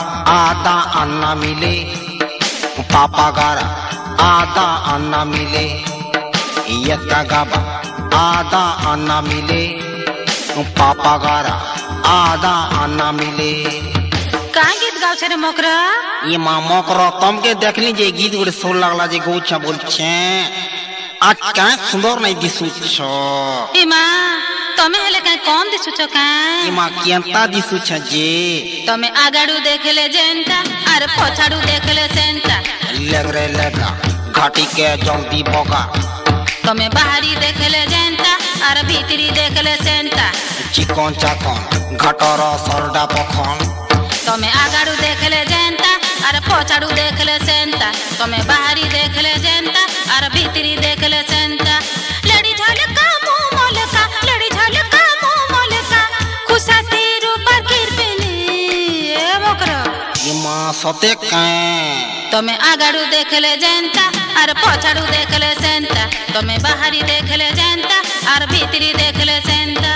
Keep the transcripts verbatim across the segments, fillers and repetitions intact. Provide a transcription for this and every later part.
आदा अन्ना मिले पापा गारा आदा अन्ना मिले यस्का गाबा आदा अन्ना मिले पापा गारा आदा अन्ना मिले का गीत गाव छे रे मोकरा ये मां मोकरा तमके देखली जे गीत गुड़े सोल लागला जे गौछा बोलछे आज का सुंदर नहीं दिसु छ ए मां तमे हेले का कौन दिसु छ का ए मां केंता दिसु छ जे तमे आगाडू देखले जेंता अरे पछाडू देखले सेंता लग रे लगा घाटी के जल्दी भगा तमे बाहरी देखले जेंता अरे भीतरी देखले सेंता चिकन चाकन घटर सरडा पखन तमे आगाडू देखले जेंता अरे पछाडू देखले सेंता तमे बाहरी देखले जेंता अरे भीतरी देखले सेंता लड़ी झलका मुंह मोलका लड़ी झलका मुंह मोलका खुशा तेरू पर किरपेले ए मोकरा ये मां सते काए तमे आगाडू देखले जेंता अरे पछाडू देखले सेंता तमे बाहरी देखले जेंता अरे भीतरी देखले सेंता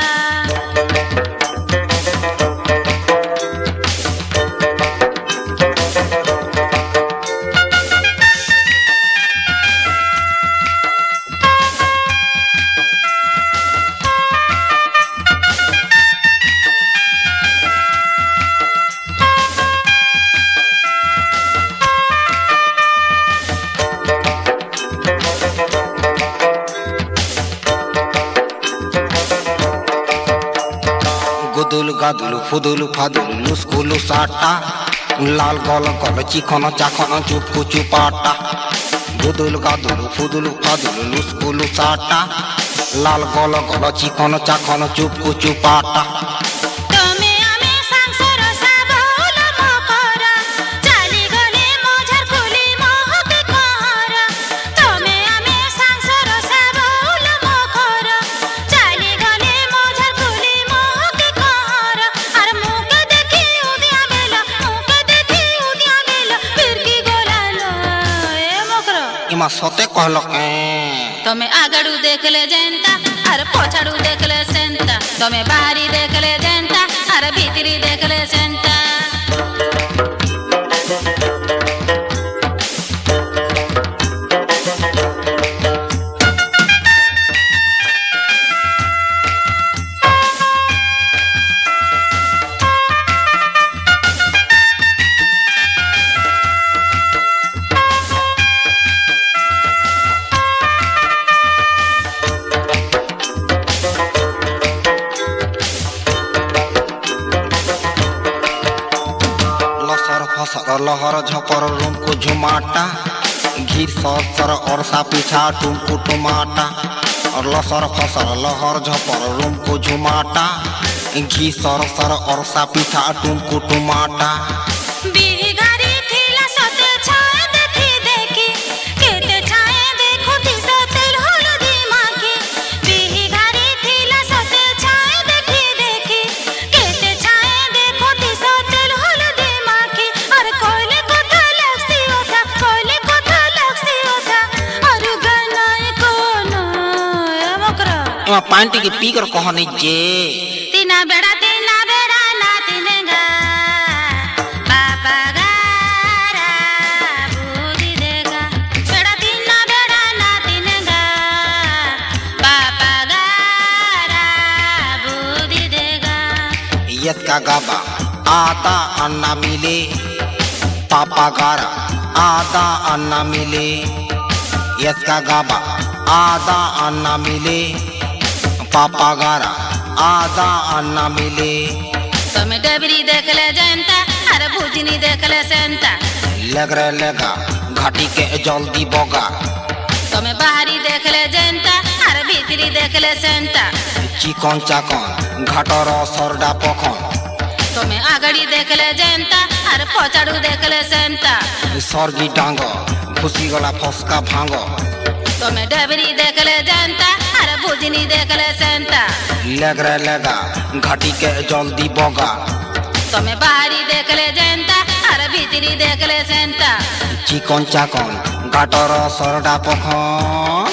गुदुल गादुल फुदुल फादुल लुस्कुलु साटा लाल गल गल चिकन चाखन चुपकु चुपाटा गुदुल गादुल फुदुल फादुल लुस्कुलु साटा लाल गल गल चिकन चाखन चुपकु चुपाटा तमे आमे संसार साबल मकरा चाली गले मझर खुली महके कहरा तमे आमे संसार साबल मकरा चाली गले मझर खुली महके कहरा अरे मुके देखी उदिया बेला मुके देखी उदिया बेला फिरकी गोलालो ए मकरा इमा सते कहलक तमे आगाडू देखले जेंता अरे पछाडू देखले सेंता तमे बाहरी देखले जेंता अरे भीतरी देखले सेंता लहर झपर रूम को झुमाटा घीर सर सर और सा पीछा टुमकु टुमाटा और लसर फसर लहर झपर रूम को झुमाटा घी सर सर और सा पीछा टुमकु टुमाटा बिगारी थिला सते छाए देखी देखी केते छाए देखो दिस तेल हलदी माखी बिगारी थिला सते छाए देखी देखी केते छाए देखो दिस तेल हलदी माखी अरे कोले कथा लगसी ओथा कोले कथा लगसी ओथा अरे गनाए कोनो ए मकरा एमा पांटी के पी कर कहने जे तीना बेड़ा तीना बेड़ा ना तीनेगा बाबा गारा बूदी देगा बेड़ा तीना बेड़ा ना तीनेगा बाबा गारा बूदी देगा यस्का गाबा आदा अन्ना मिले पापा गारा आदा अन्ना मिले यस्का गाबा आदा अन्ना मिले पापा गारा आदा अन्ना मिले तमे डबरी देखले जनता अरे भुजनी देखले सेंता लग रे लगा घाटी के जल्दी बगा तमे बाहरी देखले जनता अरे भीतरी देखले सेंता चिकन चाकन घाटर सरडा पखन तमे आगड़ी देखले जनता अरे पछाडू देखले सेंता सरगी डांग घुसी गला फसका भांग तमे डबरी देखले जनता अरे भुजनी देखले सेंता लग रे लगा घाटी के जल्दी बगा तमे बाहरी देखले जनता अरे भीतरी देखले सेंता चिकन चाकन घाटर सरडा पखन